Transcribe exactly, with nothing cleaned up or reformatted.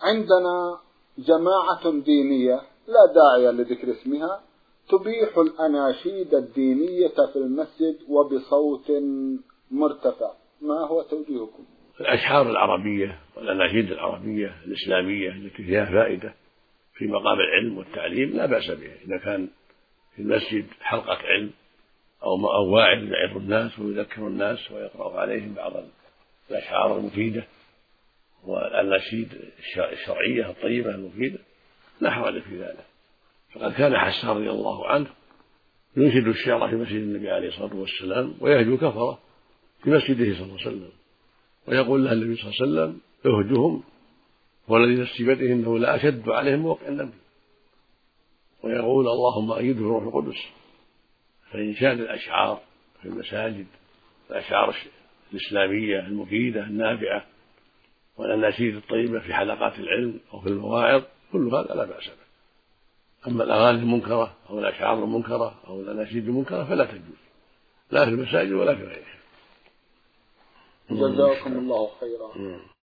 عندنا جماعة دينية لا داعي لذكر اسمها تبيح الأناشيد الدينية في المسجد وبصوت مرتفع، ما هو توجيهكم؟ الأشعار العربية والأناشيد العربية الإسلامية التي فيها فائدة في مقام العلم والتعليم لا بأس بها، إذا كان في المسجد حلقة علم أو أو واعظ يعظ الناس ويذكر الناس ويقرأ عليهم بعض الأشعار المفيدة والأناشيد الشرعية الطيبة المفيدة لا حرج في ذلك. فقد كان حسان رضي الله عنه ينشد الشعر في مسجد النبي عليه الصلاة والسلام ويهجو كفرة في مسجده صلى الله عليه وسلم، ويقول له النبي صلى الله عليه وسلم اهجهم والذي نفسي بيده إنه لا أشد عليهم موقع النبي، ويقول اللهم أيده بروح القدس. فإنشاد الأشعار في المساجد الأشعار الإسلامية المفيدة النافعة والأناشيد الطيبة في حلقات العلم أو في المواعظ كل هذا لا بأس به. أما الأغاني المنكرة أو الأشعار المنكرة أو الأناشيد المنكرة فلا تجوز لا في المساجد ولا في غيرها. جزاكم الله خيرا.